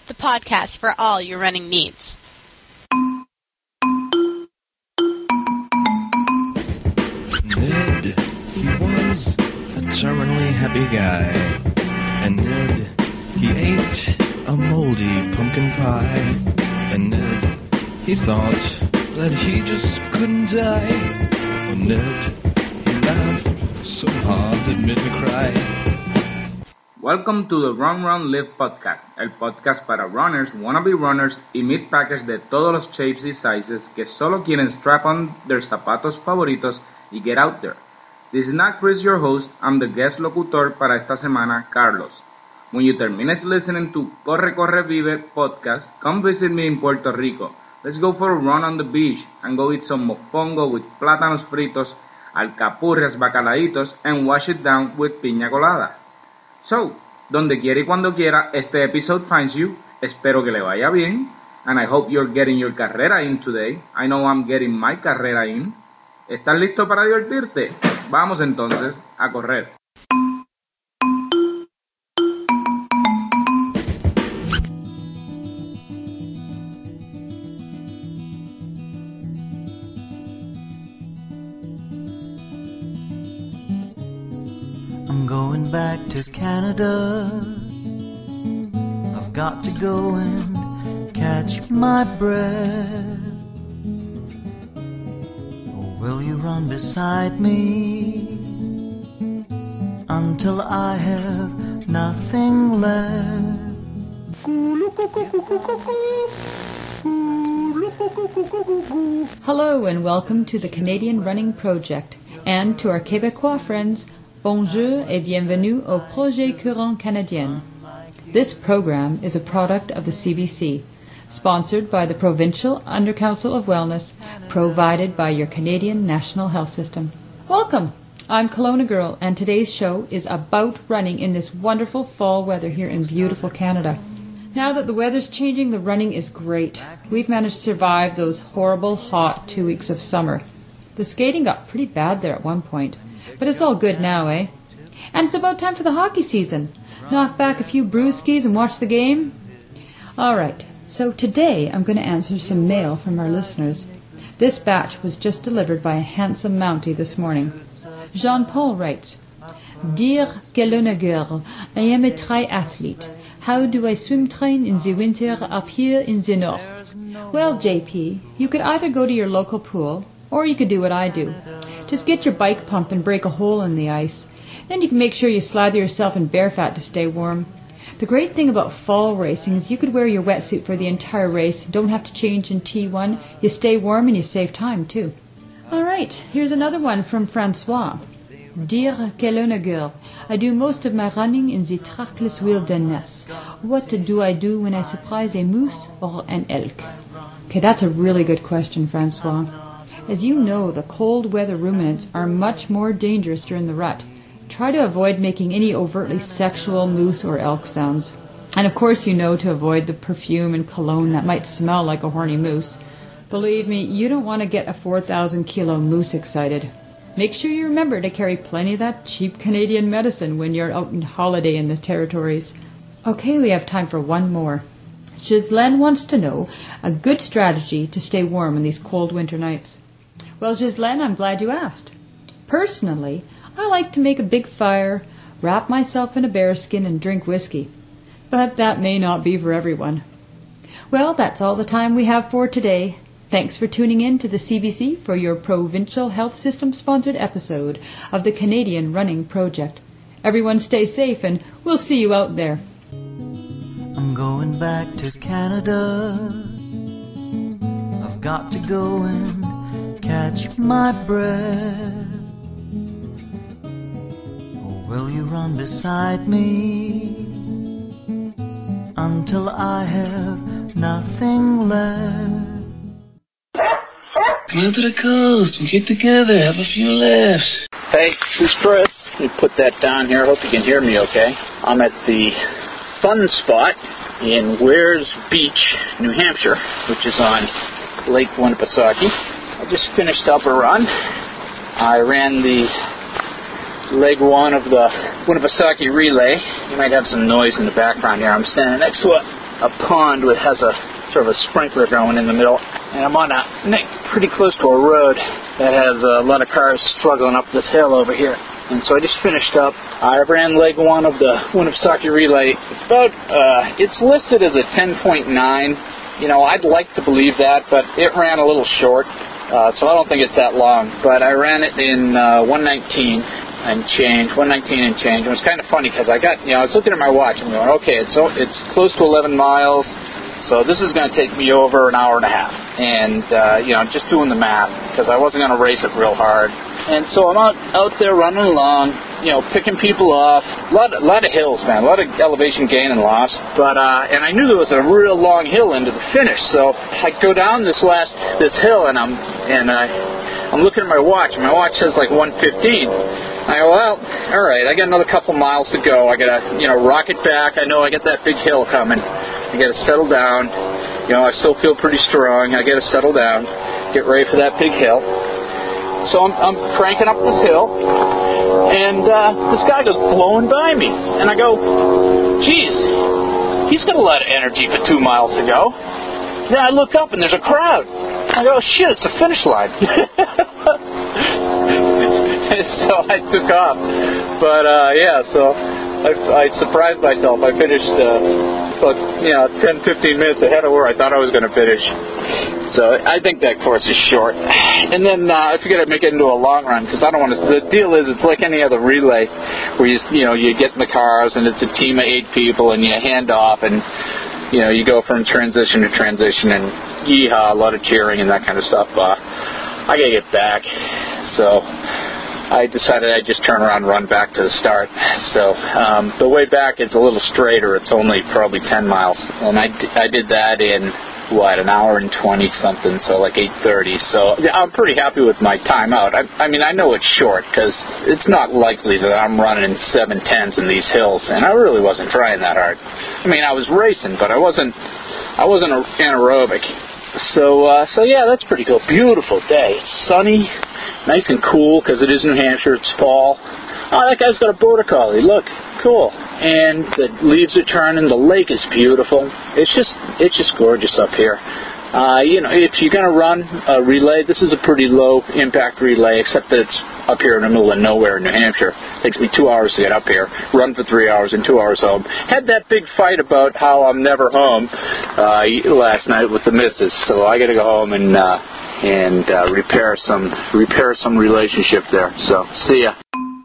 the podcast for all your running needs. Ned, he was a terminally happy guy. And Ned, he ate a moldy pumpkin pie. And Ned, he thought that he just couldn't die. And Ned, he laughed so hard it made me cry. Welcome to the Run Run Live podcast, el podcast para runners, wannabe runners y mid-packers de todos los shapes y sizes que solo quieren strap on their zapatos favoritos y get out there. This is not Chris, your host. I'm the guest locutor para esta semana, Carlos. When you termines listening to Corre Corre Vive podcast, come visit me in Puerto Rico. Let's go for a run on the beach and go eat some mofongo with plátanos fritos, alcapurrias, bacalaitos, and wash it down with piña colada. So, donde quiera y cuando quiera este episode finds you, espero que le vaya bien, and I hope you're getting your carrera in today. I know I'm getting my carrera in. ¿Estás listo para divertirte? Vamos entonces a correr. I'm going back to Canada. I've got to go and catch my breath. Or will you run beside me until I have nothing left? Hello and welcome to the Canadian Running Project, and to our Québécois friends, bonjour et bienvenue au Projet Courant Canadien. This program is a product of the CBC, sponsored by the Provincial Under-Council of Wellness, provided by your Canadian National Health System. Welcome! I'm Kelowna Girl, and today's show is about running in this wonderful fall weather here in beautiful Canada. Now that the weather's changing, the running is great. We've managed to survive those horrible hot 2 weeks of summer. The skating got pretty bad there at one point, but it's all good now, eh? And it's about time for the hockey season. Knock back a few brewskis and watch the game? Alright, so today I'm going to answer some mail from our listeners. This batch was just delivered by a handsome Mountie this morning. Jean-Paul writes, Dear Kelowna Girl, I am a triathlete. How do I swim train in the winter up here in the north? Well, JP, you could either go to your local pool, or you could do what I do. Just get your bike pump and break a hole in the ice. Then you can make sure you slather yourself in bear fat to stay warm. The great thing about fall racing is you could wear your wetsuit for the entire race, don't have to change in T1, you stay warm and you save time too. Alright, here's another one from Francois. Dear Kelowna Girl, I do most of my running in the trackless wilderness. What do I do when I surprise a moose or an elk? Okay, that's a really good question, Francois. As you know, the cold weather ruminants are much more dangerous during the rut. Try to avoid making any overtly sexual moose or elk sounds. And of course you know to avoid the perfume and cologne that might smell like a horny moose. Believe me, you don't want to get a 4,000 kilo moose excited. Make sure you remember to carry plenty of that cheap Canadian medicine when you're out on holiday in the territories. Okay, we have time for one more. Ghislaine wants to know a good strategy to stay warm in these cold winter nights. Well, Ghislaine, I'm glad you asked. Personally, I like to make a big fire, wrap myself in a bearskin and drink whiskey. But that may not be for everyone. Well, that's all the time we have for today. Thanks for tuning in to the CBC for your Provincial Health System sponsored episode of the Canadian Running Project. Everyone stay safe and we'll see you out there. I'm going back to Canada. I've got to go and catch my breath. Or will you run beside me until I have nothing left? Come out to the coast, we get together, have a few laughs. Hey, this is Chris. Let me put that down here. I hope you can hear me okay. I'm at the Fun Spot in Wears Beach, New Hampshire, which is on Lake Winnipesaukee. I just finished up a run. I ran the leg one of the Winnipesaukee Relay. You might have some noise in the background here. I'm standing next to a a pond that has a sort of a sprinkler going in the middle, and I'm on pretty close to a road that has a lot of cars struggling up this hill over here. And so I just finished up. I ran leg one of the Winnipesaukee Relay. It's listed as a 10.9. You know, I'd like to believe that, but it ran a little short, so I don't think it's that long. But I ran it in 119 and change. It was kind of funny because I was looking at my watch and going, okay, it's close to 11 miles. So this is going to take me over an hour and a half. And, just doing the math, because I wasn't going to race it real hard. And so I'm out there running along, picking people off. A lot of hills, man. A lot of elevation gain and loss. But, and I knew there was a real long hill into the finish. So I go down this hill, and I'm looking at my watch. And my watch says like 1:15. I go, well, all right, I got another couple miles to go. I got to, rocket back. I know I got that big hill coming. I got to settle down. I still feel pretty strong. I got to settle down, get ready for that big hill. So I'm cranking up this hill, and this guy goes blowing by me. And I go, geez, he's got a lot of energy for 2 miles to go. Then I look up, and there's a crowd. I go, shit, it's the finish line. So I took off. But, so I surprised myself. I finished about 10-15 minutes ahead of where I thought I was going to finish. So I think that course is short. And then I figured I'd make it into a long run, because I don't want to. The deal is, it's like any other relay where you get in the cars and it's a team of 8 people and you hand off and you go from transition to transition and yeehaw, a lot of cheering and that kind of stuff. I gotta get back, so I decided I'd just turn around and run back to the start. So the way back is a little straighter. It's only probably 10 miles. And I did that in, an hour and 20 something, so like 8:30. So I'm pretty happy with my time out. I mean, I know it's short because it's not likely that I'm running 7:10s in these hills, and I really wasn't trying that hard. I mean, I was racing, but I wasn't anaerobic. So yeah, that's pretty cool. Beautiful day. It's sunny. Nice and cool, because it is New Hampshire, it's fall. Oh, that guy's got a border collie, look, cool. And the leaves are turning, the lake is beautiful. It's just gorgeous up here. If you're going to run a relay, this is a pretty low impact relay, except that it's up here in the middle of nowhere in New Hampshire. It takes me 2 hours to get up here, run for 3 hours and 2 hours home. Had that big fight about how I'm never home last night with the missus, so I got to go home and repair some relationship there. So, see ya.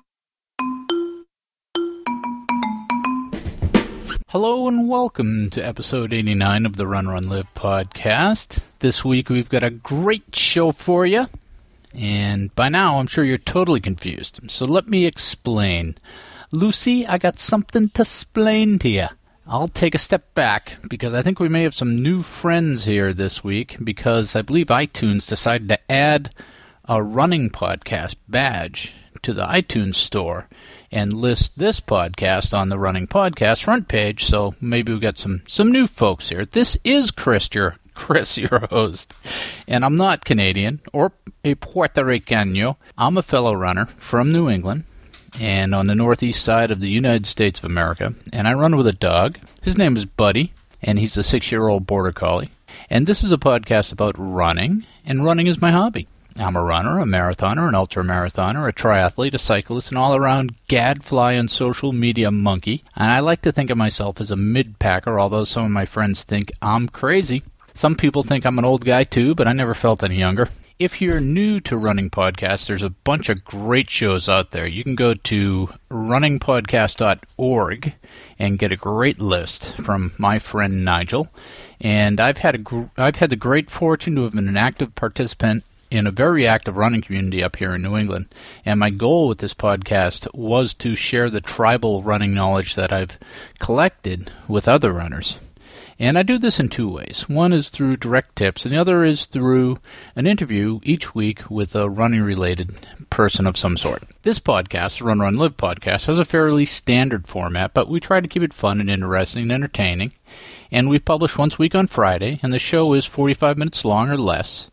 Hello and welcome to episode 89 of the Run, Run, Live podcast. This week we've got a great show for you, and by now I'm sure you're totally confused. So let me explain. Lucy, I got something to splain to you. I'll take a step back, because I think we may have some new friends here this week, because I believe iTunes decided to add a running podcast badge to the iTunes store and list this podcast on the running podcast front page, so maybe we've got some new folks here. This is Chris, your host, and I'm not Canadian or a Puerto Ricano. I'm a fellow runner from New England, and on the northeast side of the United States of America, and I run with a dog. His name is Buddy, and he's a 6-year-old border collie. And this is a podcast about running, and running is my hobby. I'm a runner, a marathoner, an ultramarathoner, a triathlete, a cyclist, an all-around gadfly and social media monkey. And I like to think of myself as a mid-packer, although some of my friends think I'm crazy. Some people think I'm an old guy too, but I never felt any younger. If you're new to running podcasts, there's a bunch of great shows out there. You can go to runningpodcast.org and get a great list from my friend Nigel. And I've had the great fortune to have been an active participant in a very active running community up here in New England. And my goal with this podcast was to share the tribal running knowledge that I've collected with other runners. And I do this in 2 ways. One is through direct tips, and the other is through an interview each week with a running-related person of some sort. This podcast, the Run, Run, Live podcast, has a fairly standard format, but we try to keep it fun and interesting and entertaining. And we publish once a week on Friday, and the show is 45 minutes long or less.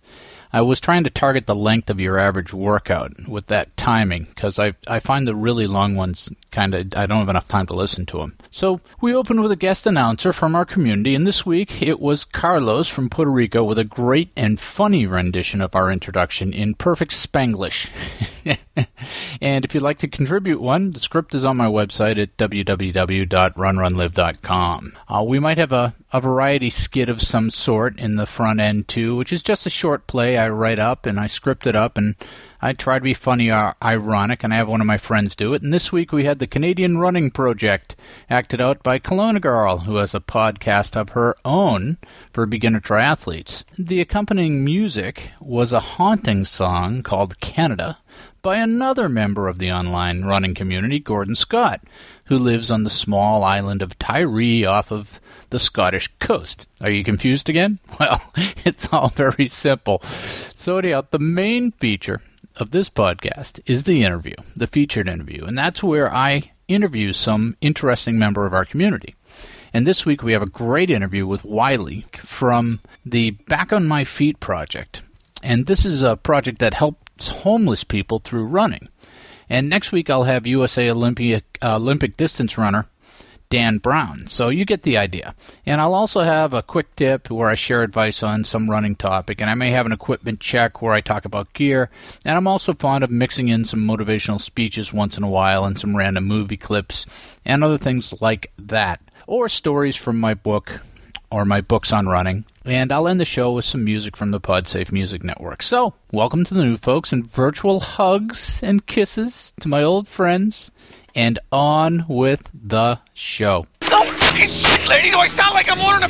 I was trying to target the length of your average workout with that timing, because I find the really long ones I don't have enough time to listen to them. So we opened with a guest announcer from our community, and this week it was Carlos from Puerto Rico with a great and funny rendition of our introduction in perfect Spanglish. And if you'd like to contribute one, the script is on my website at www.runrunlive.com. We might have a variety skit of some sort in the front end too, which is just a short play I write up and I script it up, and I try to be funny or ironic, and I have one of my friends do it. And this week we had the Canadian Running Project, acted out by Kelowna Girl, who has a podcast of her own for beginner triathletes. The accompanying music was a haunting song called Canada by another member of the online running community, Gordon Scott, who lives on the small island of Tiree off of the Scottish coast. Are you confused again? Well, it's all very simple. So anyhow, the main feature of this podcast is the interview, the featured interview, and that's where I interview some interesting member of our community. And this week we have a great interview with Wiley from the Back on My Feet project. And this is a project that helps homeless people through running. And next week I'll have USA Olympic distance runner Dan Brown. So you get the idea. And I'll also have a quick tip where I share advice on some running topic, and I may have an equipment check where I talk about gear. And I'm also fond of mixing in some motivational speeches once in a while and some random movie clips and other things like that. Or stories from my book or my books on running. And I'll end the show with some music from the PodSafe Music Network. So, welcome to the new folks, and virtual hugs and kisses to my old friends. And on with the show. Oh, fucking shit, lady! Do I sound like I'm ordering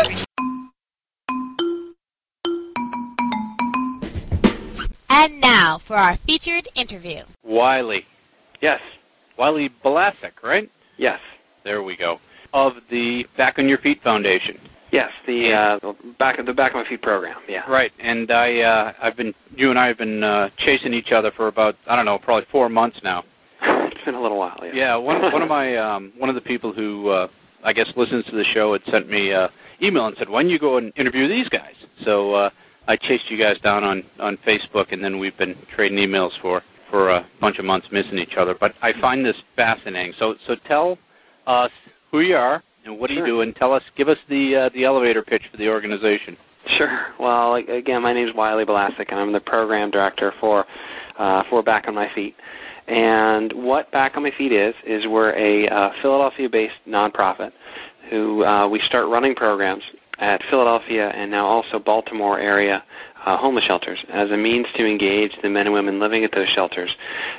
a pizza? And now for our featured interview. Wiley. Yes. Wiley Balasek, right? Yes. There we go. Of the Back on Your Feet Foundation. Yes, the Back on My Feet program, yeah. Right, and you and I have been chasing each other for about, probably 4 months now. It's been a little while, yeah. Yeah, one of the people who, I guess, listens to the show had sent me an email and said, "When you go and interview these guys?" So I chased you guys down on Facebook, and then we've been trading emails for a bunch of months, missing each other. But I find this fascinating. So tell us who you are and what do you do, and give us the elevator pitch for the organization. Sure. Well, again, my name is Wiley Balasek, and I'm the program director for Back on My Feet. And what Back on My Feet is we're a Philadelphia-based nonprofit who we start running programs at Philadelphia and now also Baltimore area homeless shelters as a means to engage the men and women living at those shelters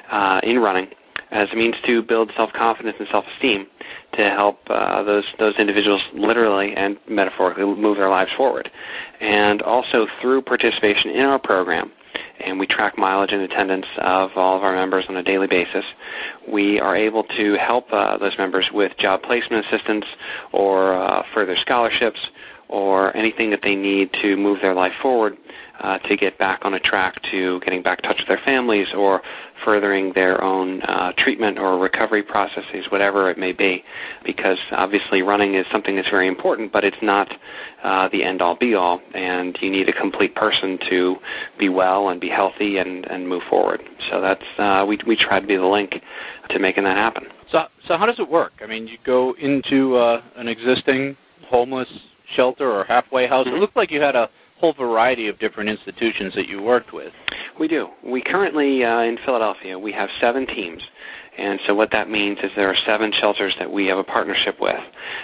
in running, as a means to build self-confidence and self-esteem to help those individuals literally and metaphorically move their lives forward. And also through participation in our program, and we track mileage and attendance of all of our members on a daily basis, we are able to help those members with job placement assistance or further scholarships or anything that they need to move their life forward to get back on a track to getting back in touch with their families or furthering their own treatment or recovery processes, whatever it may be, because obviously running is something that's very important, but it's not the end-all, be-all, and you need a complete person to be well and be healthy and move forward. So that's we try to be the link to making that happen. So how does it work? I mean, you go into an existing homeless shelter or halfway house. It looked like you had a whole variety of different institutions that you worked with. We do. We currently, in Philadelphia, we have 7 teams. And so what that means is there are 7 shelters that we have a partnership with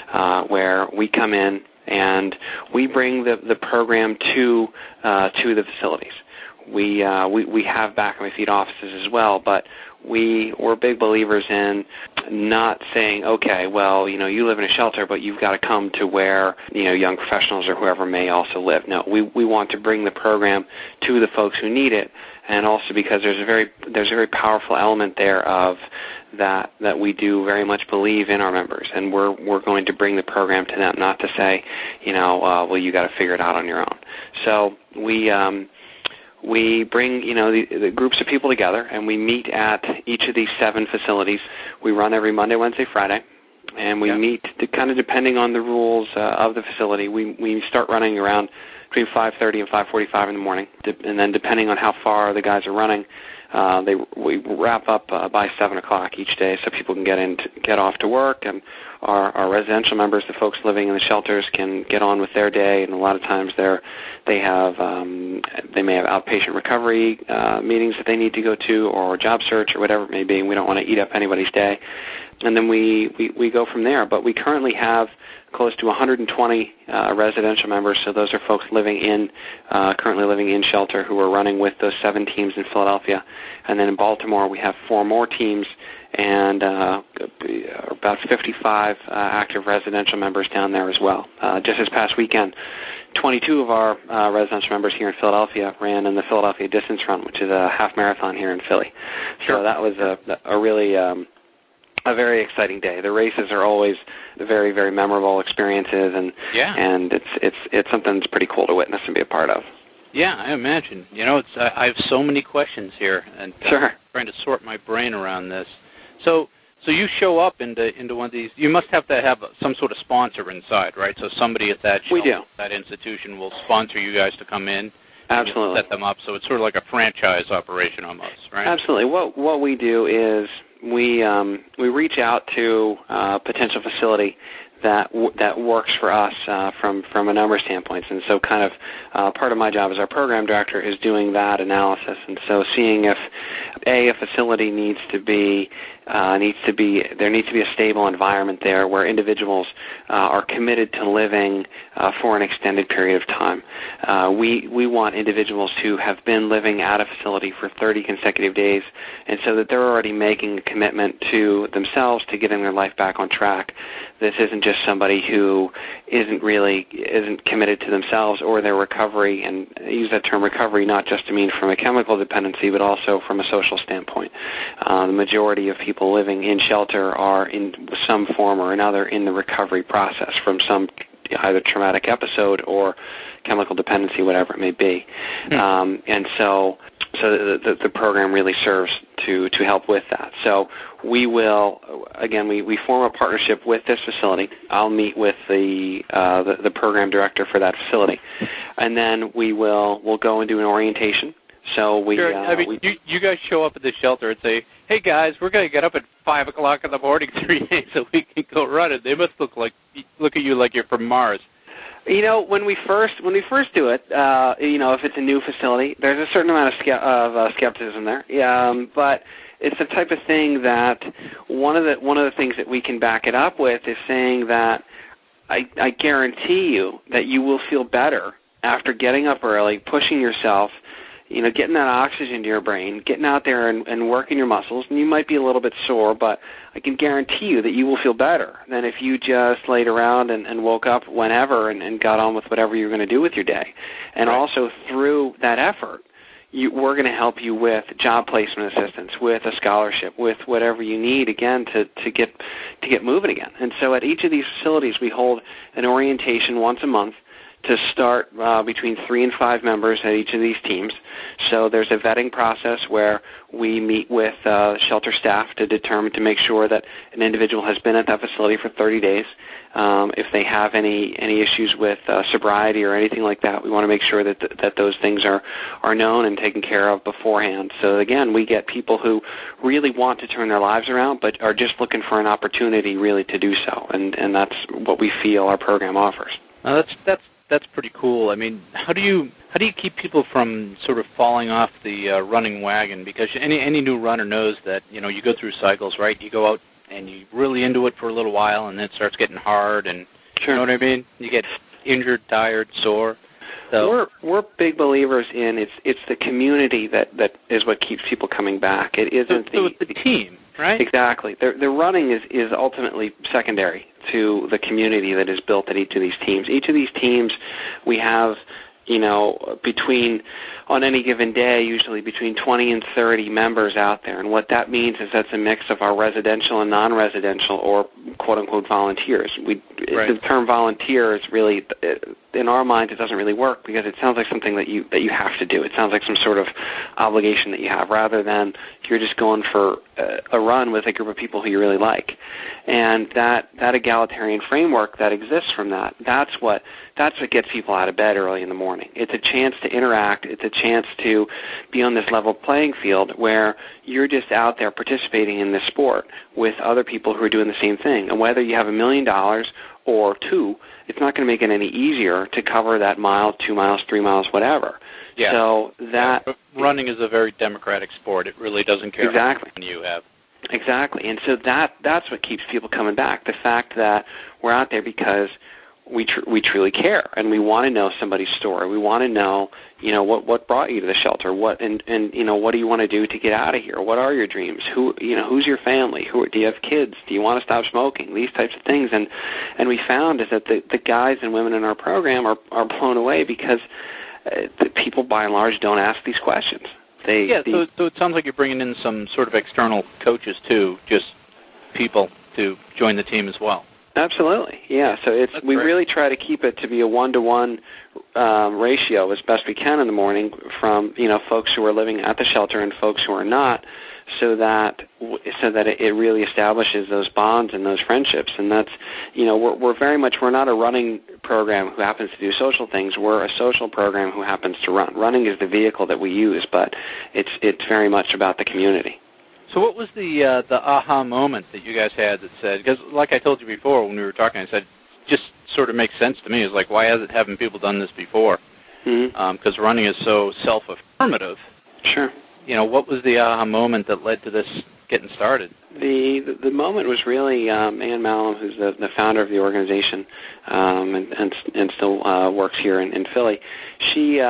where we come in and we bring the program to the facilities. We have Back on My Feet offices as well, but we're big believers in not saying, okay, well, you live in a shelter, but you've got to come to where, young professionals or whoever may also live. No, we want to bring the program to the folks who need it, and also because there's a very powerful element there of that we do very much believe in our members, and we're going to bring the program to them, not to say, well, you got to figure it out on your own. So we bring, the groups of people together, and we meet at each of these 7 facilities. We run every Monday, Wednesday, Friday, and we meet kind of depending on the rules of the facility. We start running around between 5:30 and 5:45 in the morning, and then depending on how far the guys are running, we wrap up by 7 o'clock each day, so people can get off to work, and our residential members, the folks living in the shelters, can get on with their day. And a lot of times they may have outpatient recovery meetings that they need to go to, or job search, or whatever it may be. And we don't want to eat up anybody's day. And then we go from there. But we currently have close to 120 residential members. So those are folks currently living in shelter who are running with those 7 teams in Philadelphia. And then in Baltimore, we have 4 more teams and about 55 active residential members down there as well. Just this past weekend, 22 of our residential members here in Philadelphia ran in the Philadelphia Distance Run, which is a half marathon here in Philly. Sure. So that was a really a very exciting day. The races are always very, very memorable experiences, and it's something that's pretty cool to witness and be a part of. Yeah, I imagine. I have so many questions here, and trying to sort my brain around this. So you show up into one of these. You must have to have some sort of sponsor inside, right? So somebody at that shelter, that institution will sponsor you guys to come in. Absolutely. Set them up, so it's sort of like a franchise operation almost, right? Absolutely. What we do is we reach out to a potential facility that works for us from a number of standpoints. And so kind of part of my job as our program director is doing that analysis, and so seeing if a facility needs to be there needs to be a stable environment there where individuals are committed to living for an extended period of time. We want individuals who have been living at a facility for 30 consecutive days, and so that they're already making a commitment to themselves to getting their life back on track. This isn't just somebody who isn't committed to themselves or their recovery, and I use that term recovery not just to mean from a chemical dependency, but also from a social standpoint. The majority of people living in shelter are in some form or another in the recovery process from some either traumatic episode or chemical dependency, whatever it may be. And so the program really serves to help with that. So we will, again, we form a partnership with this facility. I'll meet with the program director for that facility, and then we'll go and do an orientation. So you guys show up at the shelter and say, "Hey guys, we're going to get up at 5 o'clock in the morning 3 days so we can go run it." They must look at you like you're from Mars. When we first do it, if it's a new facility, there's a certain amount of skepticism there. But it's the type of thing that one of the things that we can back it up with is saying that I guarantee you that you will feel better after getting up early, pushing yourself, getting that oxygen to your brain, getting out there and working your muscles. And you might be a little bit sore, but I can guarantee you that you will feel better than if you just laid around and woke up whenever and got on with whatever you're going to do with your day. And also through that effort, we're going to help you with job placement assistance, with a scholarship, with whatever you need, again, to get moving again. And so at each of these facilities, we hold an orientation once a month to start between 3 and 5 members at each of these teams. So there's a vetting process where we meet with shelter staff to make sure that an individual has been at that facility for 30 days. If they have any issues with sobriety or anything like that, we want to make sure that those things are known and taken care of beforehand. So again, we get people who really want to turn their lives around, but are just looking for an opportunity really to do so, and that's what we feel our program offers. That's pretty cool. I mean, how do you keep people from sort of falling off the running wagon? Because any new runner knows that you go through cycles, right? You go out and you're really into it for a little while, and then it starts getting hard, and you know what I mean? You get injured, tired, sore. So we're big believers in it's the community that is what keeps people coming back. It isn't the team, right? Exactly. The running is ultimately secondary to the community that is built at each of these teams. Each of these teams, we have, on any given day, usually between 20 and 30 members out there. And what that means is that's a mix of our residential and non-residential, or quote-unquote volunteers. The term volunteer is really in our minds it doesn't really work because it sounds like something that you have to do. It sounds like some sort of obligation that you have, rather than you're just going for a run with a group of people who you really like. And that egalitarian framework that exists from that's what gets people out of bed early in the morning. It's a chance to interact. It's a chance to be on this level playing field where you're just out there participating in this sport with other people who are doing the same thing. And whether you have $1 million or two, it's not going to make it any easier to cover that mile, 2 miles, 3 miles, whatever. Yeah. So that running is a very democratic sport. It really doesn't care exactly how many you have. Exactly. And so that's what keeps people coming back. The fact that we're out there because we truly care, and we want to know somebody's story. We want to know, what brought you to the shelter, what do you want to do to get out of here? What are your dreams? Who's your family? Do you have kids? Do you want to stop smoking? These types of things. And we found is that the guys and women in our program are blown away because the people by and large don't ask these questions. So it sounds like you're bringing in some sort of external coaches too, just people to join the team as well. Absolutely, yeah. So we really try to keep it to be a 1-to-1 ratio as best we can in the morning from folks who are living at the shelter and folks who are not, so that it really establishes those bonds and those friendships. And that's we're not a running program who happens to do social things. We're a social program who happens to run. Running is the vehicle that we use, but it's very much about the community. So what was the aha moment that you guys had that said, because like I told you before when we were talking, I said, just sort of makes sense to me. It's like, why haven't people done this before? Because running is so self-affirmative. Sure. What was the aha moment that led to this getting started? The moment was really Ann Malum, who's the founder of the organization and still works here in Philly. She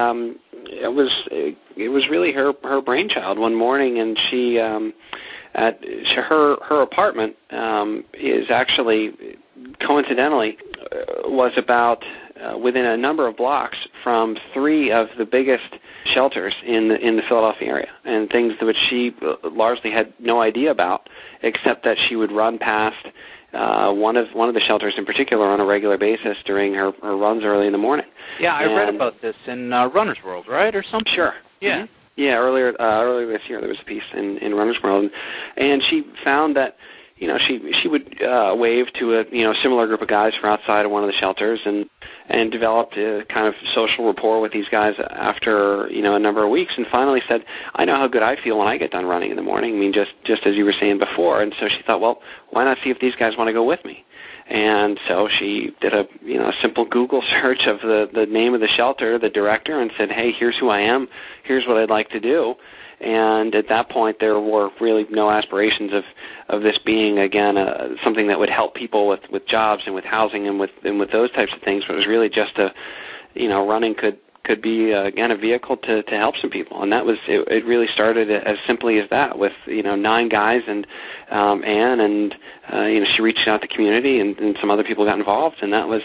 it was really her brainchild one morning, and she at her apartment is actually coincidentally was about within a number of blocks from 3 of the biggest shelters in the Philadelphia area, and things which she largely had no idea about, except that she would run past one of the shelters in particular on a regular basis during her runs early in the morning. Yeah, I read about this in Runner's World, right, or something? Sure. Yeah. Mm-hmm. Yeah, earlier this year there was a piece in Runner's World, and she found that she would wave to a similar group of guys from outside of one of the shelters, and developed a kind of social rapport with these guys after a number of weeks, and finally said, I know how good I feel when I get done running in the morning. I mean, just as you were saying before. And so she thought, well, why not see if these guys want to go with me? And so she did a simple Google search of the name of the shelter, the director, and said, hey, here's who I am, here's what I'd like to do. And at that point, there were really no aspirations of this being, again, something that would help people with jobs and with housing and with those types of things. But it was really just running could be, again, a vehicle to help some people. And that was, it really started as simply as that with, 9 guys and Anne, and, she reached out to the community, and some other people got involved. And that was,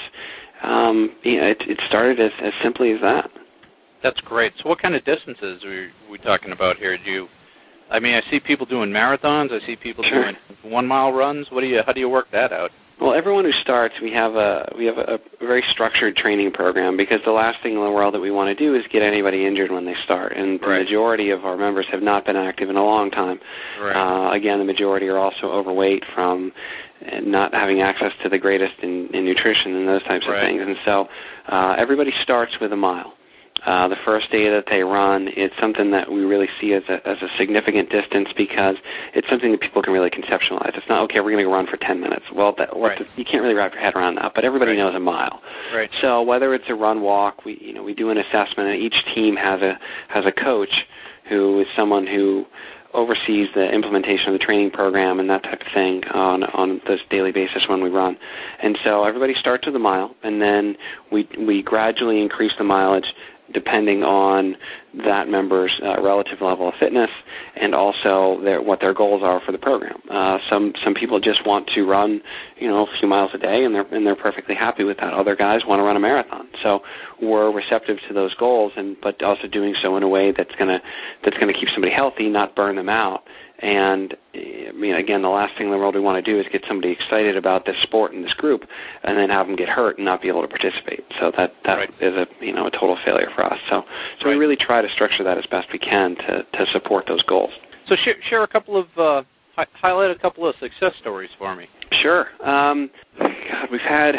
it started as simply as that. That's great. So what kind of distances are we talking about here? I see people doing marathons. I see people doing 1-mile runs. How do you work that out? Well, everyone who starts, we have a very structured training program, because the last thing in the world that we want to do is get anybody injured when they start. And the majority of our members have not been active in a long time. Right. Again, the majority are also overweight from not having access to the greatest in nutrition and those types of things. And so everybody starts with a mile. The first day that they run, it's something that we really see as a significant distance, because it's something that people can really conceptualize. It's not, okay, we're going to go run for 10 minutes. Well, you can't really wrap your head around that, but everybody knows a mile. Right. So whether it's a run walk, we do an assessment, and each team has a coach who is someone who oversees the implementation of the training program and that type of thing on this daily basis when we run. And so everybody starts with a mile, and then we gradually increase the mileage depending on that member's relative level of fitness, and also what their goals are for the program. Some people just want to run, a few miles a day, and they're perfectly happy with that. Other guys want to run a marathon. So we're receptive to those goals, but also doing so in a way that's gonna keep somebody healthy, not burn them out, And I mean, again, the last thing in the world we want to do is get somebody excited about this sport and this group, and then have them get hurt and not be able to participate. So that is a total failure for us. So we really try to structure that as best we can to support those goals. So share a couple of highlight a couple of success stories for me. Sure. God, we've had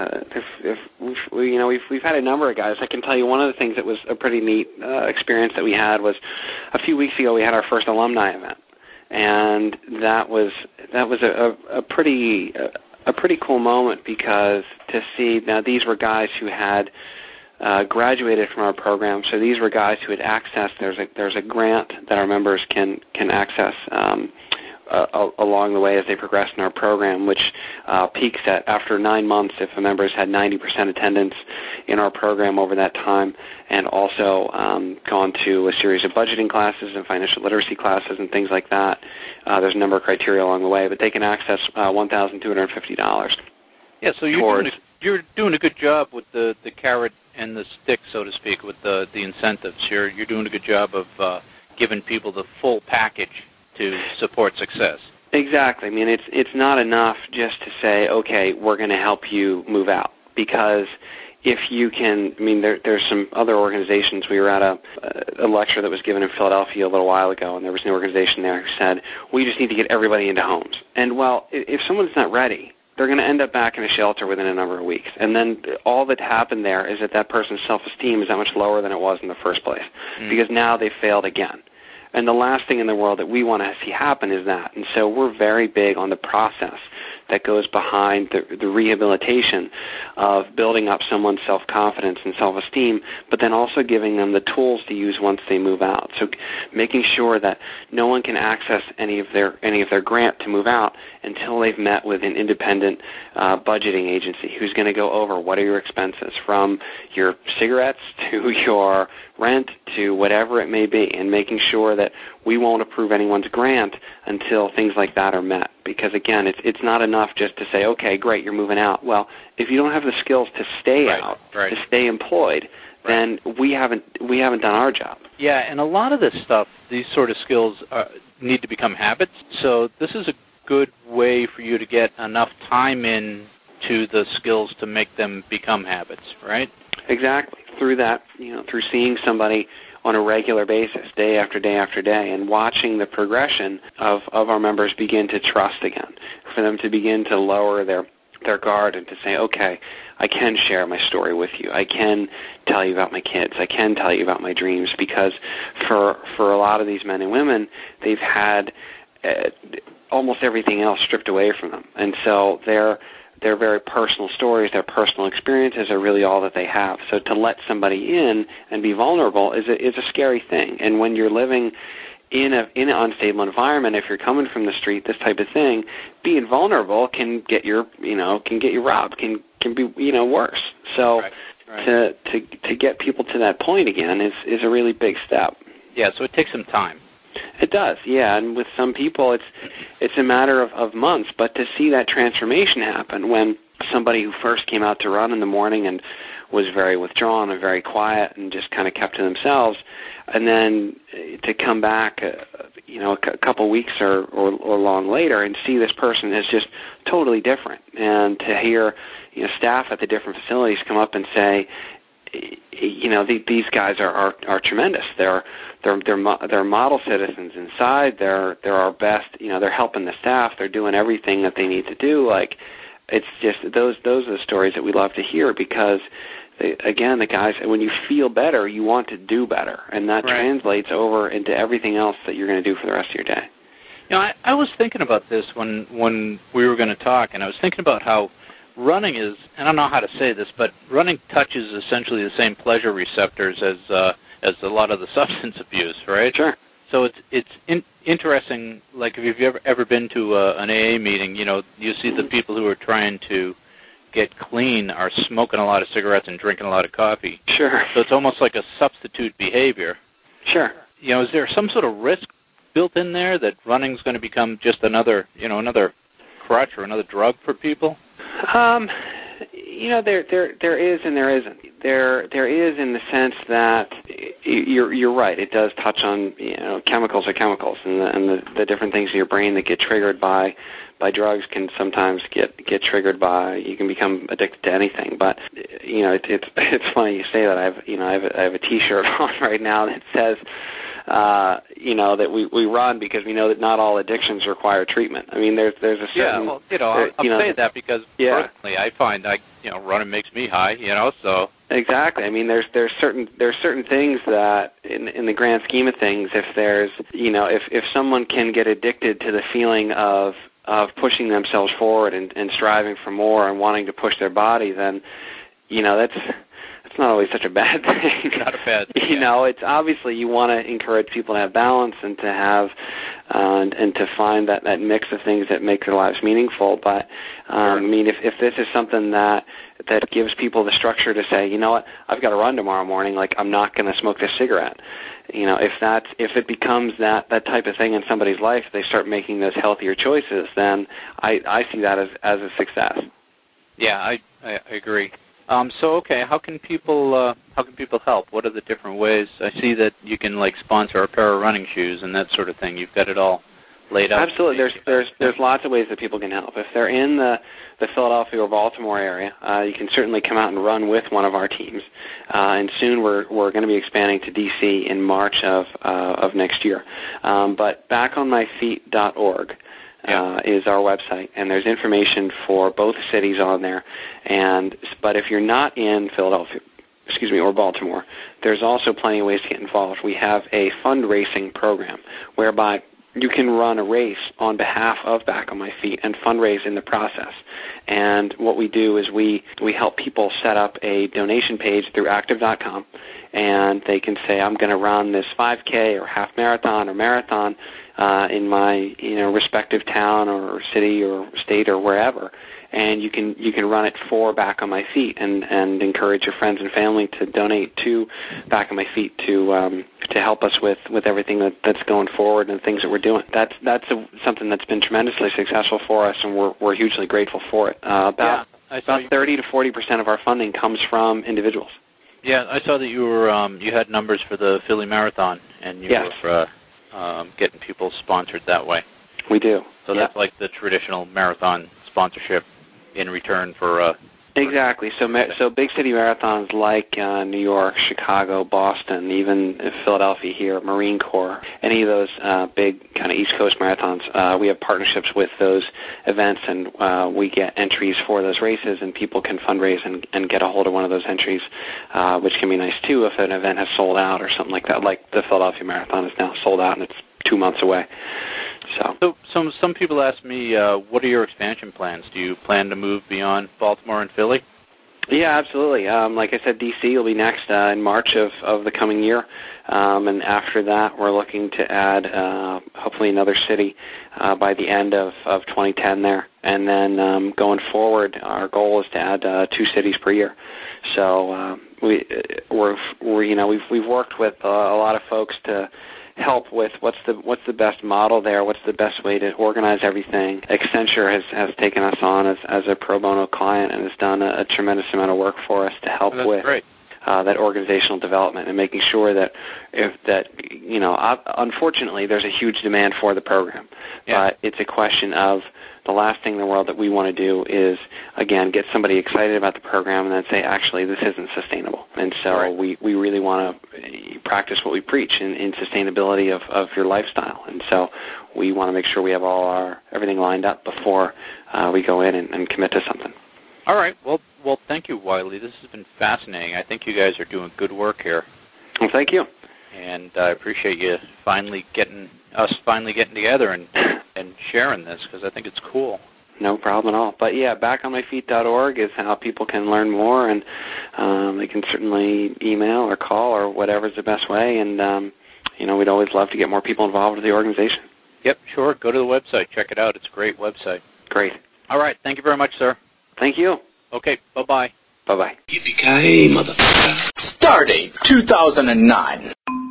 we've had a number of guys. I can tell you one of the things that was a pretty neat experience that we had was a few weeks ago we had our first alumni event, and that was a pretty cool moment, because to see, now these were guys who had graduated from our program, so these were guys who had accessed. There's a grant that our members can access along the way as they progress in our program, which peaks at after 9 months if a member has had 90% attendance in our program over that time, and also gone to a series of budgeting classes and financial literacy classes and things like that. There's a number of criteria along the way, but they can access $1,250. Yeah, so you're doing a good job with the carrot and the stick, so to speak, with the incentives. You're doing a good job of giving people the full package to support success. Exactly. I mean, it's not enough just to say, okay, we're going to help you move out, because if you can, I mean, there's some other organizations. We were at a lecture that was given in Philadelphia a little while ago, and there was an organization there who said, we just need to get everybody into homes. And, well, if someone's not ready, they're going to end up back in a shelter within a number of weeks. And then all that happened there is that person's self-esteem is that much lower than it was in the first place, because now they failed again. And the last thing in the world that we want to see happen is that. And so we're very big on the process that goes behind the rehabilitation of building up someone's self-confidence and self-esteem, but then also giving them the tools to use once they move out. So making sure that no one can access any of their grant to move out until they've met with an independent budgeting agency who's going to go over what are your expenses, from your cigarettes to your rent to whatever it may be, and making sure that we won't approve anyone's grant until things like that are met. Because, again, it's not enough just to say, okay, great, you're moving out. Well, if you don't have the skills to stay out, to stay employed, then we haven't done our job. Yeah, and a lot of this stuff, these sort of skills need to become habits. So this is a good way for you to get enough time in to the skills to make them become habits, right? Exactly. Through that, through seeing somebody on a regular basis, day after day after day, and watching the progression of our members begin to trust again, for them to begin to lower their guard and to say, okay, I can share my story with you. I can tell you about my kids. I can tell you about my dreams, because for a lot of these men and women, they've had almost everything else stripped away from them. And so their very personal stories, their personal experiences are really all that they have. So to let somebody in and be vulnerable is a scary thing. And when you're living in an unstable environment, if you're coming from the street, this type of thing, being vulnerable can get you robbed, can be worse. So to get people to that point again is a really big step. Yeah, so it takes some time. It does, yeah, and with some people it's a matter of months, but to see that transformation happen when somebody who first came out to run in the morning and was very withdrawn and very quiet and just kind of kept to themselves, and then to come back a couple weeks or long later and see this person is just totally different, and to hear staff at the different facilities come up and say, these guys are tremendous. They're model citizens inside. They're our best. They're helping the staff. They're doing everything that they need to do. Like, it's just those are the stories that we love to hear, because the guys, when you feel better, you want to do better, and that translates over into everything else that you're going to do for the rest of your day. I was thinking about this when we were going to talk, and I was thinking about how running is, I don't know how to say this, but running touches essentially the same pleasure receptors as a lot of the substance abuse, right? Sure. So it's interesting, like if you've ever been to an AA meeting, you see the people who are trying to get clean are smoking a lot of cigarettes and drinking a lot of coffee. Sure. So it's almost like a substitute behavior. Sure. Is there some sort of risk built in there that running's going to become just another crutch or another drug for people? There is and there isn't. There is in the sense that you're right. It does touch on, chemicals are chemicals, and the different things in your brain that get triggered by drugs can sometimes get triggered by. You can become addicted to anything. But it's funny you say that. I have a T-shirt on right now that says, that we run because we know that not all addictions require treatment. I mean, there's a certain... I'm saying that because personally I find running makes me high, so... Exactly. I mean, there's certain things that in the grand scheme of things, if someone can get addicted to the feeling of pushing themselves forward and striving for more and wanting to push their body, then, that's not always such a bad thing. Not a bad thing. It's obviously you want to encourage people to have balance and to have and to find that mix of things that make their lives meaningful. But I mean, if this is something that gives people the structure to say, you know what, I've got to run tomorrow morning, like I'm not going to smoke this cigarette. If it becomes that type of thing in somebody's life, they start making those healthier choices, then I see that as a success. Yeah, I agree. So how can people help? What are the different ways? I see that you can sponsor a pair of running shoes and that sort of thing. You've got it all laid out. Absolutely. There's lots of ways that people can help. If they're in the Philadelphia or Baltimore area, you can certainly come out and run with one of our teams. And soon we're going to be expanding to DC in March of next year. But backonmyfeet.org. Is our website, and there's information for both cities on there. But if you're not in Philadelphia, or Baltimore, there's also plenty of ways to get involved. We have a fundraising program whereby you can run a race on behalf of Back on My Feet and fundraise in the process. And what we do is we help people set up a donation page through active.com, and they can say, I'm going to run this 5K or half marathon or marathon in my respective town or city or state or wherever, and you can run it for Back on My Feet and encourage your friends and family to donate to Back on My Feet to help us with everything that's going forward and things that we're doing. That's something that's been tremendously successful for us, and we're hugely grateful for it. About 30 to 40% of our funding comes from individuals. Yeah, I saw that you had numbers for the Philly Marathon, and you were getting people sponsored that way. We do. So that's like the traditional marathon sponsorship in return for... Exactly. So big city marathons like New York, Chicago, Boston, even Philadelphia here, Marine Corps, any of those big kind of East Coast marathons, we have partnerships with those events, and we get entries for those races, and people can fundraise and get a hold of one of those entries, which can be nice too if an event has sold out or something like that. Like the Philadelphia Marathon is now sold out, and it's 2 months away. So some people ask me, what are your expansion plans? Do you plan to move beyond Baltimore and Philly? Yeah, absolutely. Like I said, D.C. will be next in March of the coming year. And after that, we're looking to add hopefully another city by the end of 2010 there. And then going forward, our goal is to add 2 cities per year. So we've worked with a lot of folks to help with what's the best model there, what's the best way to organize everything. Accenture has taken us on as a pro bono client and has done a tremendous amount of work for us to help with that organizational development and making sure that unfortunately there's a huge demand for the program, but it's a question of the last thing in the world that we want to do is, again, get somebody excited about the program and then say, actually, this isn't sustainable. And so we really want to practice what we preach in sustainability of your lifestyle. And so we want to make sure we have everything lined up before we go in and commit to something. All right. Well, thank you, Wiley. This has been fascinating. I think you guys are doing good work here. Well, thank you. And I appreciate you finally getting together and sharing this, because I think it's cool. No problem at all. But yeah, backonmyfeet.org is how people can learn more, and they can certainly email or call or whatever's the best way. And we'd always love to get more people involved with the organization. Yep, sure. Go to the website, check it out. It's a great website. Great. All right. Thank you very much, sir. Thank you. Okay. Bye-bye. Bye-bye. Yippee-ki-yay, motherfucker. Stardate 2009.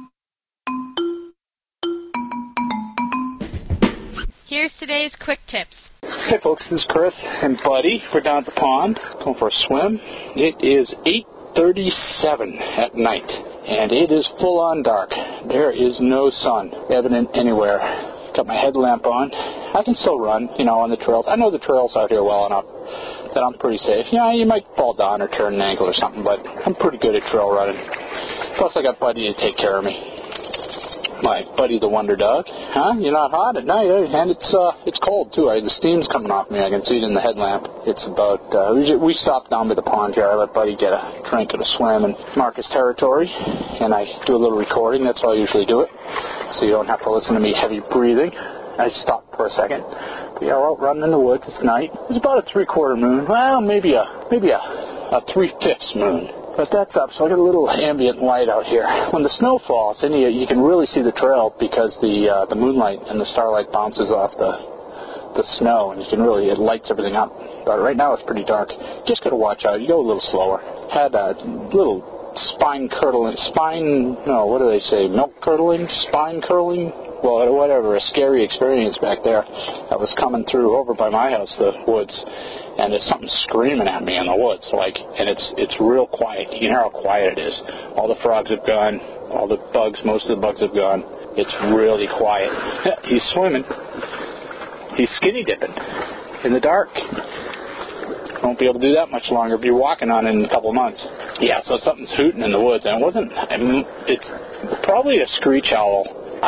Here's today's quick tips. Hey folks, this is Chris and Buddy. We're down at the pond, going for a swim. It is 37 at night, and it is full-on dark. There is no sun evident anywhere. Got my headlamp on. I can still run, on the trails. I know the trails out here well enough that I'm pretty safe. You might fall down or turn an ankle or something, but I'm pretty good at trail running. Plus, I got Buddy to take care of me. My Buddy the Wonder Dog. You're not hot at night, and it's cold too. The steam's coming off me. I can see it in the headlamp. It's about. We stopped down by the pond here. I let Buddy get a drink and a swim in Marcus territory, and I do a little recording. That's how I usually do it, so you don't have to listen to me heavy breathing. I stopped for a second. But yeah, we're out running in the woods. It's night. It's about a 3/4 moon. Well, maybe a 3/5 moon. But that's up, so I got a little ambient light out here. When the snow falls, then you can really see the trail because the moonlight and the starlight bounces off the snow, and it lights everything up. But right now it's pretty dark. Just got to watch out. You go a little slower. Had a little spine curling, well, whatever, a scary experience back there. I was coming through over by my house, the woods, and there's something screaming at me in the woods, and it's real quiet. You can hear how quiet it is. All the frogs have gone, most of the bugs have gone. It's really quiet. He's swimming. He's skinny dipping in the dark. Won't be able to do that much longer. Be walking on it in a couple of months. Yeah, so something's hooting in the woods, and it's probably a screech owl.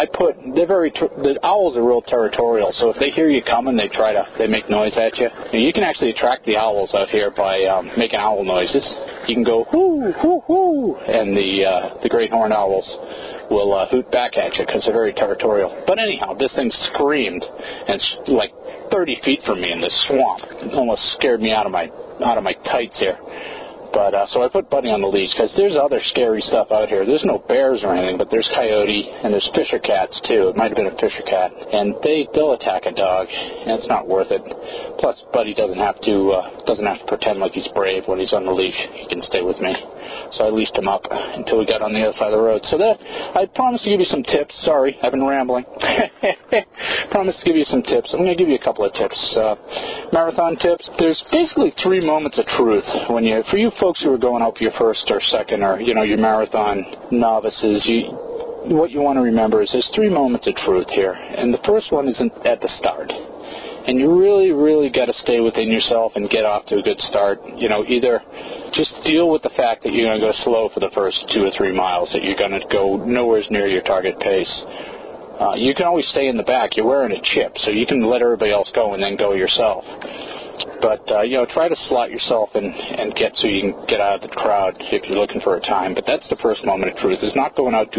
The owls are real territorial, so if they hear you coming, they make noise at you. And you can actually attract the owls out here by making owl noises. You can go hoo hoo hoo, and the great horned owls will hoot back at you because they're very territorial. But anyhow, this thing screamed, and it's like 30 feet from me in this swamp. It almost scared me out of my tights here. But so I put Buddy on the leash because there's other scary stuff out here. There's no bears or anything, but there's coyote and there's fisher cats too. It might have been a fisher cat, and they'll attack a dog, and it's not worth it. Plus, Buddy doesn't have to pretend like he's brave when he's on the leash. He can stay with me. So I leashed him up until we got on the other side of the road. So I promised to give you some tips. Sorry, I've been rambling. Promised to give you some tips. I'm going to give you a couple of tips. Marathon tips. There's basically 3 moments of truth for you folks who are going out for your first or second, or your marathon novices. What you want to remember is there's 3 moments of truth here, and the first one isn't at the start. And you really, really got to stay within yourself and get off to a good start. Either just deal with the fact that you're going to go slow for the first 2 or 3 miles, that you're going to go nowhere near your target pace. You can always stay in the back. You're wearing a chip, so you can let everybody else go and then go yourself. But, try to slot yourself and get so you can get out of the crowd if you're looking for a time. But that's the first moment of truth, is not going out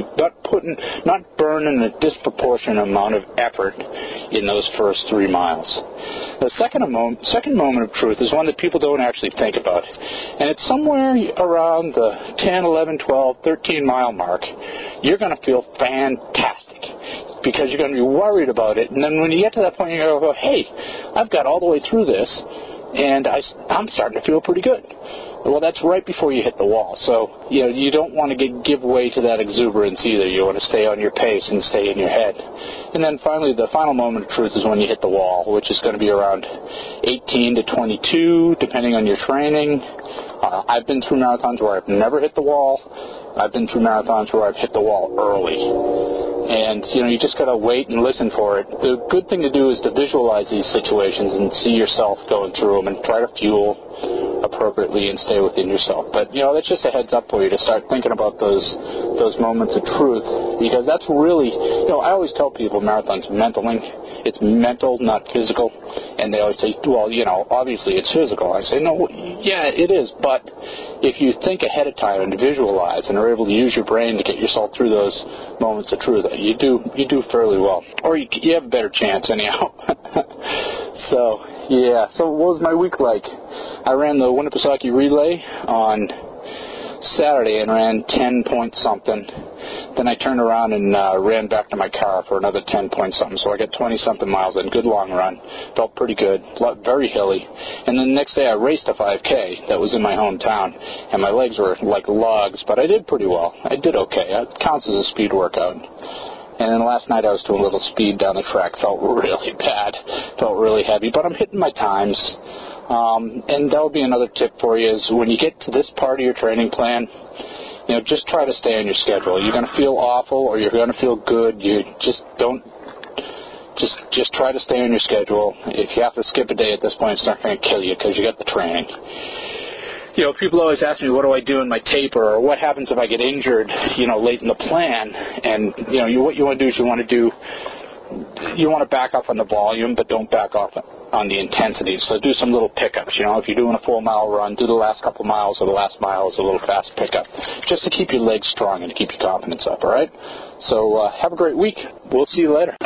not burning a disproportionate amount of effort in those first 3 miles. The second moment of truth is one that people don't actually think about. And it's somewhere around the 10, 11, 12, 13 mile mark. You're going to feel fantastic, because you're going to be worried about it. And then when you get to that point, you're going to go, hey, I've got all the way through this, and I'm starting to feel pretty good. Well, that's right before you hit the wall. So, you don't want to give way to that exuberance either. You want to stay on your pace and stay in your head. And then finally, the final moment of truth is when you hit the wall, which is going to be around 18 to 22, depending on your training. I've been through marathons where I've never hit the wall. I've been through marathons where I've hit the wall early. And, you just got to wait and listen for it. The good thing to do is to visualize these situations and see yourself going through them and try to fuel appropriately and stay within yourself. But, that's just a heads up for you to start thinking about those moments of truth, because that's really, I always tell people marathon's mentaling. It's mental, not physical. And they always say, well, obviously it's physical. I say, no, yeah, it is. But if you think ahead of time and visualize and are able to use your brain to get yourself through those moments of truth, you do fairly well. Or you have a better chance anyhow. So, yeah. So what was my week like? I ran the Winnipesaukee Relay on Saturday and ran 10-point-something. Then I turned around and ran back to my car for another 10-point-something. So I got 20-something miles in. Good long run. Felt pretty good. Very hilly. And then the next day I raced a 5K that was in my hometown. And my legs were like logs, but I did pretty well. I did okay. It counts as a speed workout. And then last night I was doing a little speed down the track. Felt really bad. Felt really heavy. But I'm hitting my times. And that would be another tip for you is when you get to this part of your training plan, just try to stay on your schedule. You're going to feel awful or you're going to feel good. You just don't. Just try to stay on your schedule. If you have to skip a day at this point, it's not going to kill you because you got the training. People always ask me, what do I do in my taper, or what happens if I get injured, late in the plan? And, what you want to do is you want to back off on the volume, but don't back off on the intensity. So do some little pickups. If you're doing a full mile run, do the last couple miles or the last mile as a little fast pickup, just to keep your legs strong and to keep your confidence up, all right? So have a great week. We'll see you later.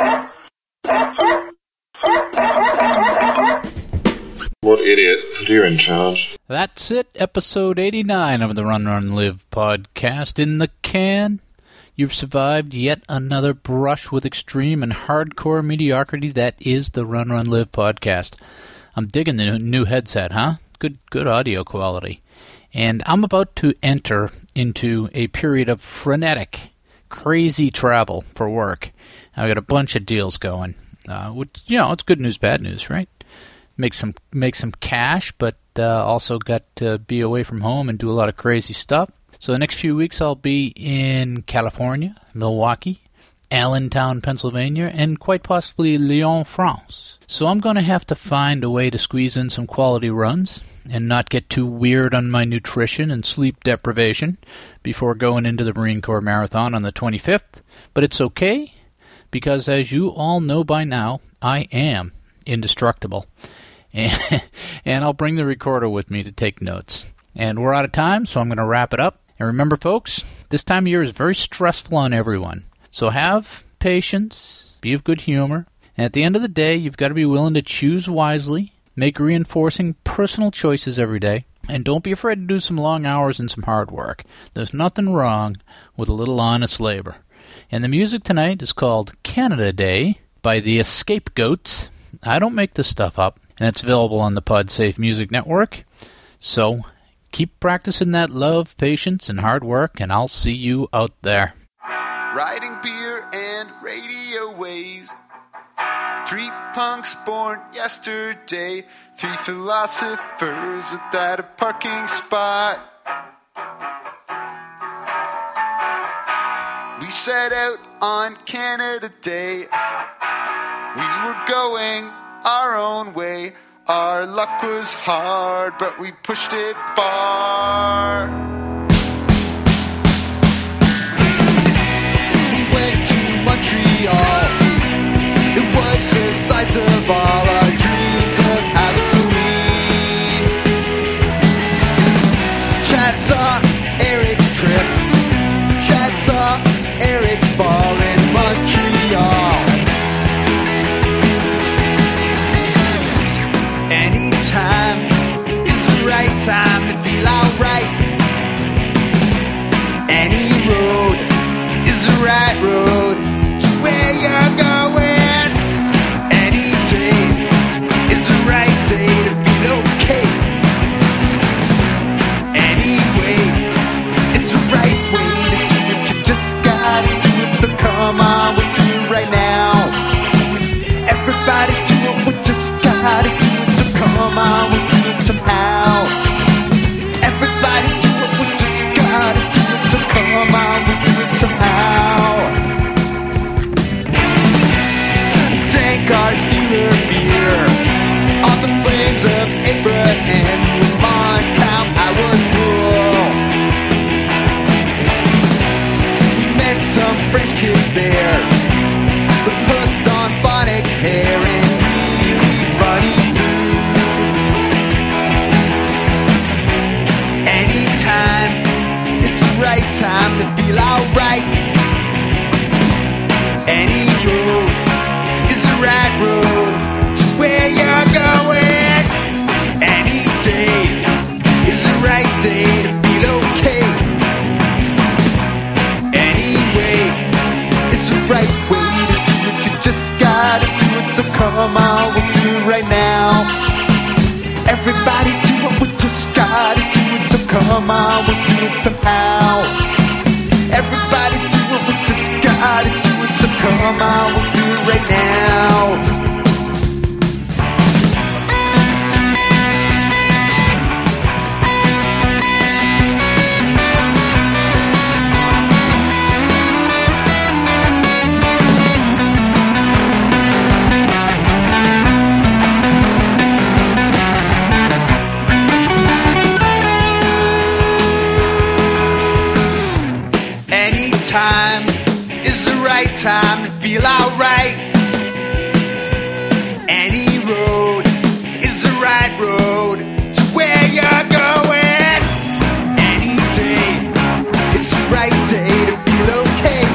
What idiot? You're in charge. That's it. Episode 89 of the Run, Run, Live podcast in the can. You've survived yet another brush with extreme and hardcore mediocrity that is the Run, Run, Live podcast. I'm digging the new headset, huh? Good audio quality. And I'm about to enter into a period of frenetic, crazy travel for work. I've got a bunch of deals going, which, it's good news, bad news, right? Make some cash, but also got to be away from home and do a lot of crazy stuff. So the next few weeks I'll be in California, Milwaukee, Allentown, Pennsylvania, and quite possibly Lyon, France. So I'm going to have to find a way to squeeze in some quality runs and not get too weird on my nutrition and sleep deprivation before going into the Marine Corps Marathon on the 25th. But it's okay, because as you all know by now, I am indestructible. And I'll bring the recorder with me to take notes. And we're out of time, so I'm going to wrap it up. And remember, folks, this time of year is very stressful on everyone. So have patience, be of good humor, and at the end of the day, you've got to be willing to choose wisely, make reinforcing personal choices every day, and don't be afraid to do some long hours and some hard work. There's nothing wrong with a little honest labor. And the music tonight is called Canada Day by the Scapegoats. I don't make this stuff up. And it's available on the PodSafe Music Network. So keep practicing that love, patience, and hard work, and I'll see you out there. Riding beer and radio waves. 3 punks born yesterday. 3 philosophers at a parking spot. We set out on Canada Day. We were going our own way. Our luck was hard, but we pushed it far. We went to Montreal. It was the size of all our dreams of Halloween. Chad saw Eric's trip. Chad saw Eric's ball in Montreal. Time is the right time to feel alright. Any road is the right road to where you're going. Any day is the right day to feel okay. Anyway, it's the right way to do it. You just gotta do it, so come on, we'll do it right now. Everybody do it, we just gotta do it. Come on, we'll do it somehow. Everybody do it, we just gotta do it. So come on, we'll do it somehow. We drank our Steeler beer on the plains of Abraham. On Count, I was cool. We met some French kids there with hooked on phonics hair and really funny. Time, it's the right time to feel alright. Any road is the right road to where you're going. Any day is the right day to feel okay. Anyway, it's the right way to do it. You just gotta do it, so come on, we'll do it right now. Everybody do it, we just gotta do it. So come on, we'll do it somehow. Everybody do it, we just gotta do it. So come on, we'll do it right now. time is the right time to feel alright. Any road is the right road to where you're going. Any day is the right day to feel okay.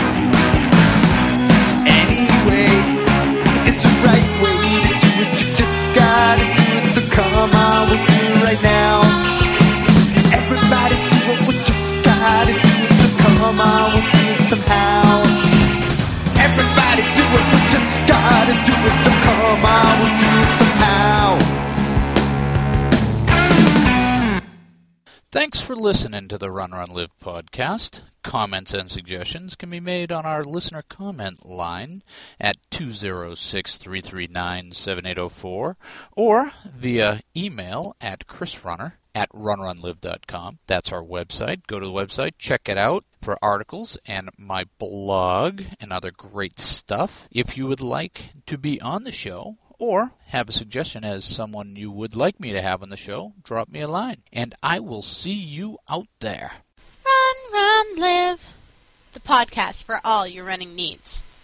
Anyway, it's the right way to do it. You just gotta do it, so come on, we'll do it right now. Everybody do it, we just gotta do it, so come on, we'll do it somehow. Everybody do it, we just gotta do it, so come on, we'll do it somehow. Thanks for listening to the Run Run Live podcast. Comments and suggestions can be made on our listener comment line at 206-339-7804 or via email at chrisrunner@runrunlive.com. That's our website. Go to the website, check it out for articles and my blog and other great stuff. If you would like to be on the show or have a suggestion as someone you would like me to have on the show, drop me a line, and I will see you out there. Run, Run, Live. The podcast for all your running needs.